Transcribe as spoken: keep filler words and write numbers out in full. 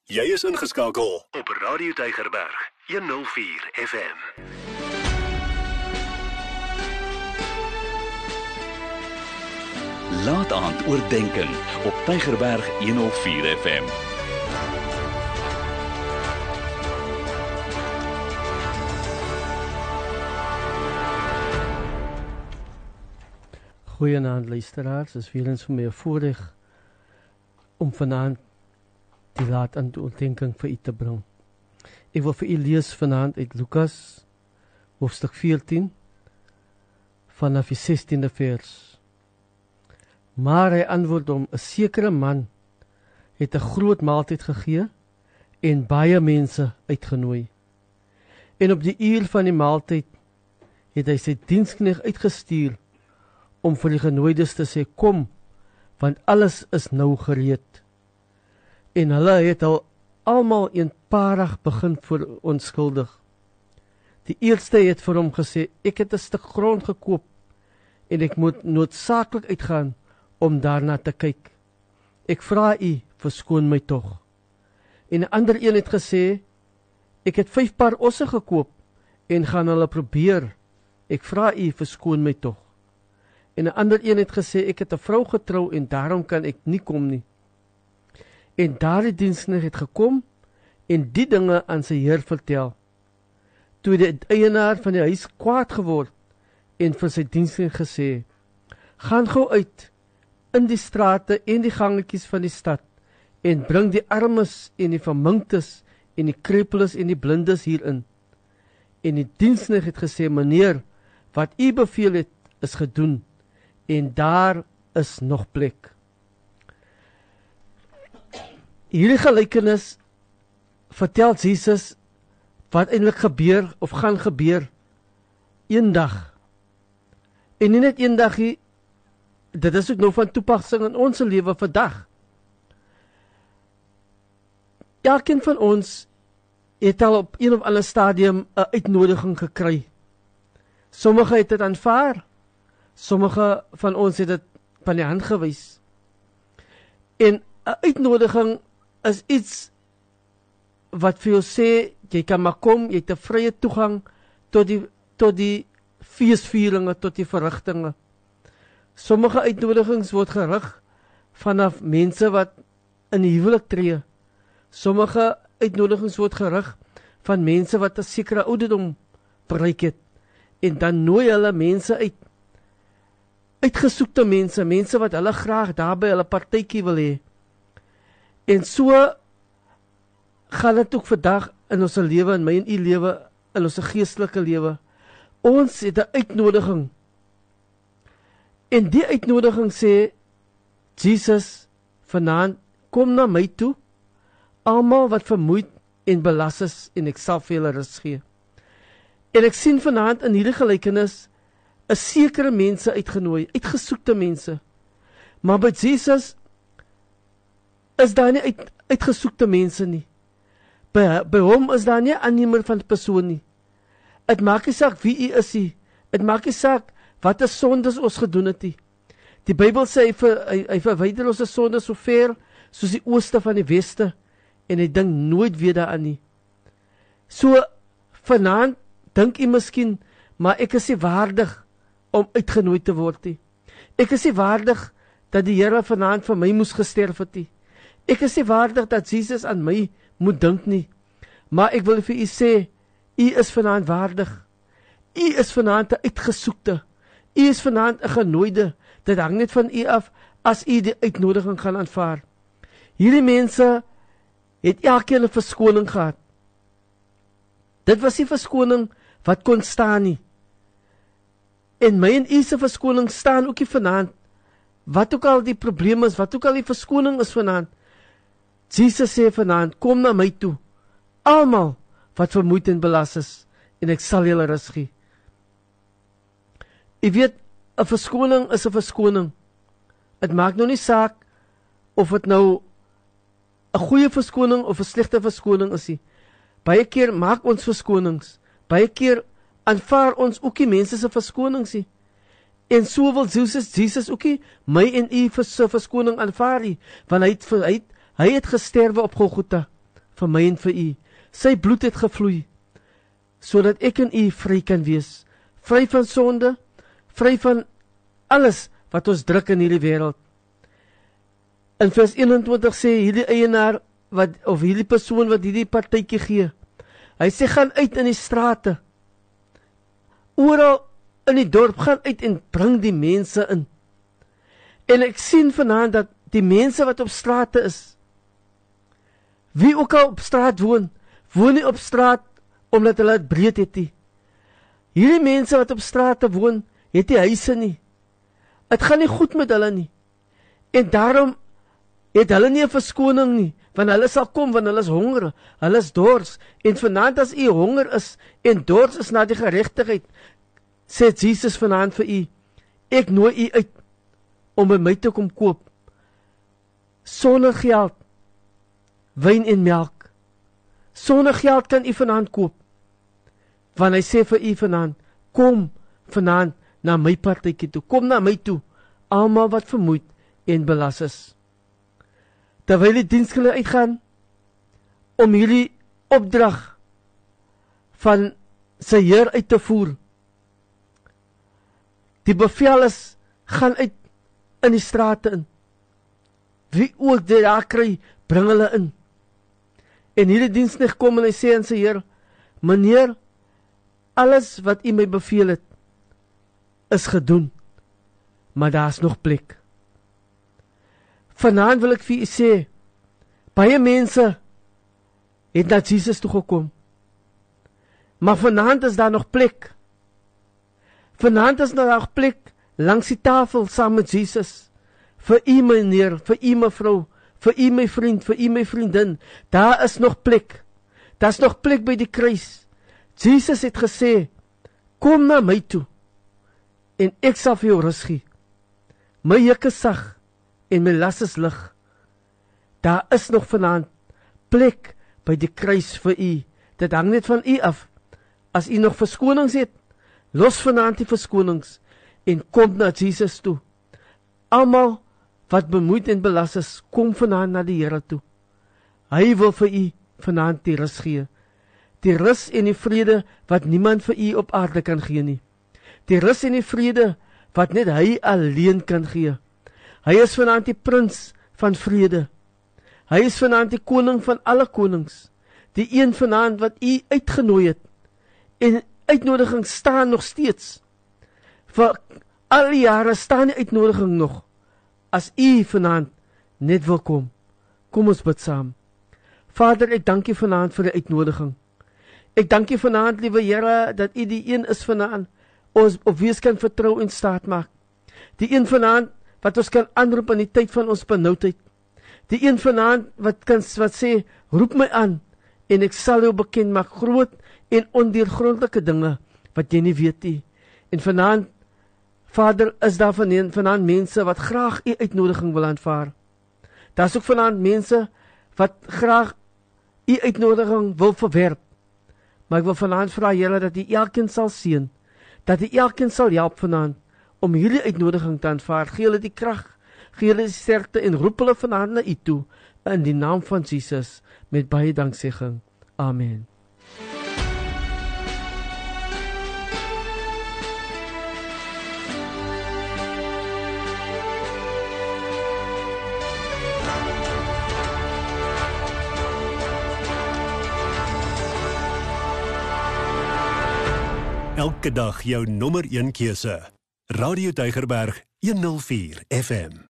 Jy is ingeskakel op Radio Tygerberg honderd vier F M. Laat aand oordenken op Tygerberg honderd vier F M. Goeienaand luisteraars, is weer eens vir my 'n voorreg om vanaand die laat aan die oordenking vir u te bring. Ek wil vir u lees vanaand uit Lukas, hoofstuk veertien, vanaf die sestiende vers. Maar hy antwoord hom, 'n sekere man het 'n groot maaltyd gegee en baie mense uitgenooi. En op die uur van die maaltyd het hy sy diensknegt uitgestuur om vir die genooides te sê, kom, want alles is nou gereed. En hulle het al almal eenparig begin verontskuldig. Die eerste het vir hom gesê, ek het 'n stuk grond gekoop en ek moet noodsaaklik uitgaan om daarna te kyk. Ek vra u, verskoon my tog. En 'n ander een het gesê, ek het vyf paar osse gekoop en gaan hulle probeer. Ek vra u, verskoon my tog. En 'n ander een het gesê, ek het 'n vrou getrou en daarom kan ek nie kom nie. En daardie diensknegt het gekom en die dinge aan sy heer vertel. Toe die eienaar van die huis kwaad geword en vir sy diensknegt gesê, gaan gou uit in die strate en die gangetjies van die stad en bring die armes en die verminktes en die krepeles en die blindes hierin. En die diensknegt het gesê, meneer, wat u beveel het is gedoen en daar is nog plek. Hierdie gelykenis vertel Jesus wat eintlik gebeur of gaan gebeur eendag. En nie net eendag nie, dit is ook nou van toepassing in ons lewe vandag. Elkeen van ons het al op een of ander stadium 'n uitnodiging gekry. Sommige het dit aanvaar, sommige van ons het dit van die hand gewys. En 'n uitnodiging is iets wat vir jou sê, jy kan maar kom, jy het 'n vrye toegang tot die, tot die feesvieringe, tot die verrigtinge. Sommige uitnodigings word gerig vanaf mense wat in die huwelik tree. Sommige uitnodigings word gerig van mense wat 'n sekere ouderdom bereik het. En dan nooi hulle mense uit. Uitgesoekte mense, mense wat hulle graag daarby hulle partytjie wil hê. En so gaan dit ook vandag in ons lewe, in my en u lewe, in ons geestelike lewe. Ons het 'n uitnodiging. En die uitnodiging sê, Jesus, vanaand, kom na my toe, almal wat vermoeid en belas is, en ek sal vir julle rus gee. En ek sien vanaand in hierdie gelykenis 'n sekere mense uitgenooi, uitgesoekte mense. Maar by Jesus is daar nie uit, uitgesoekte mense nie. By, by hom is daar nie 'n aannemer van persoon nie. Het maak nie saak wie u is nie. Het maak nie saak wat 'n sondes ons gedoen het nie. Die Bybel sê hy, ver, hy, hy verwyder ons sondes so ver soos die ooste van die weste en hy dink nooit weer daaraan nie. So vanaand dink u miskien, maar ek is nie waardig om uitgenooi te word nie. Ek is nie waardig dat die Here vanaand vir my moes gesterf het nie. Ek is nie waardig dat Jesus aan my moet dink nie. Maar ek wil vir u sê, u is vanaand waardig. U is vanaand 'n uitgesoekte. U is vanaand 'n genooide. Dit hang net van u af as u die uitnodiging gaan aanvaar. Hierdie mense het elkeen 'n verskoning gehad. Dit was nie verskoning wat kon staan nie. En my en u se verskoning staan ook nie vanaand. Wat ook al die probleem is, wat ook al die verskoning is vanaand. Jesus sê vanaand, kom na my toe, almal wat vermoeid en belas is, en ek sal julle rus gee. U weet, 'n verskoning is 'n verskoning. Dit maak nou nie saak of dit nou 'n goeie verskoning of 'n slegte verskoning is nie. Baie keer maak ons verskonings, baie keer aanvaar ons ook die mense se verskonings nie. En so wil Jesus, Jesus ook nie my en u vir sy verskoning aanvaar nie, want hy het, hy het, hy het gesterwe op Golgotha. vir my en vir u. Sy bloed het gevloei, sodat ek en u vry kan wees. Vry van sonde, vry van alles wat ons druk in hierdie wêreld. In vers eenentwintig sê hierdie eienaar, wat, of hierdie persoon wat hierdie partytjie gee, hy sê, gaan uit in die strate, oral in die dorp, gaan uit en bring die mense in. En ek sien vanaand dat die mense wat op strate is, wie ook al op straat woon, woon nie op straat omdat hulle het breed het nie. Hierdie mense wat op strate woon, het die huise nie. Het gaan nie goed met hulle nie. En daarom het hulle nie 'n verskoning nie, want hulle sal kom, want hulle is honger, hulle is dors. En vanaand as u honger is, en dors is na die geregtigheid, sê Jesus vanaand vir u, ek nooi u uit, om by my te kom koop, sonder geld, wyn en melk. Sonder geld kan u vanaand koop, want hy sê vir u vanaand, kom vanaand na my partytjie toe, kom na my toe, almal wat vermoeid en belas is. Terwyl die diensknegte uitgaan, om hierdie opdrag van sy Heer uit te voer. Die bevel is, gaan uit in die strate in. Wie ook dit daar kry, bring hulle in. En hierdie diensknegt kom en hy sê aan sy Heer, meneer, alles wat u my beveel het, is gedoen, maar daar is nog plek. Vanaand wil ek vir u sê, baie mense het na Jesus toe gekom, maar vanaand is daar nog plek. Vanaand is daar nog plek langs die tafel saam met Jesus, vir u meneer, vir u mevrou, vir u my vriend, vir u my vriendin, daar is nog plek. Daar is nog plek by die kruis. Jesus het gesê, kom na my toe, en ek sal vir jou rus gee. My juk is sag, en my las is lig. Daar is nog vanaand plek by die kruis vir u. Dit hang net van u af. As u nog verskonings het, los vanaand die verskonings, en kom na Jesus toe. Almal wat bemoeid en belas is, kom vanaand na die Here toe. Hy wil vir u vanaand die rus gee. Die rus en die vrede wat niemand vir u op aarde kan gee nie. Die rus en die vrede wat net hy alleen kan gee. Hy is vanaand die prins van vrede. Hy is vanaand die koning van alle konings. Die een vanaand wat u uitgenooi het. En uitnodiging staan nog steeds. Vir al die jare staan die uitnodiging nog. As u vanaand net wil kom. Kom ons bid saam. Vader, ek dank u vanaand vir die uitnodiging. Ek dank u vanaand, liewe Here, dat u die een is vanaand, ons op wie ons kan vertrou en staat maak. Die een vanaand, wat ons kan aanroep in die tyd van ons benoudheid. Die een vanaand, wat kan wat sê, roep my aan, en ek sal jou bekend maak, groot en ondeurgrondelike dinge, wat jy nie weet nie. En vanaand, Vader, is daar vanaand, vanaand mense, wat graag u uitnodiging wil aanvaar. Daar is ook vanaand mense, wat graag u uitnodiging wil verwerp. Maar ek wil vanaand vra, Here, dat u elkeen sal seën, dat u elkeen sal help vanaand, om hierdie uitnodiging te aanvaar. Gee hulle die krag, gee hulle die sterkte, en roep hulle vanaand na u toe, in die naam van Jesus, met baie danksegging. Amen. Elke dag jou nommer een keuse. Radio Tygerberg honderd vier F M.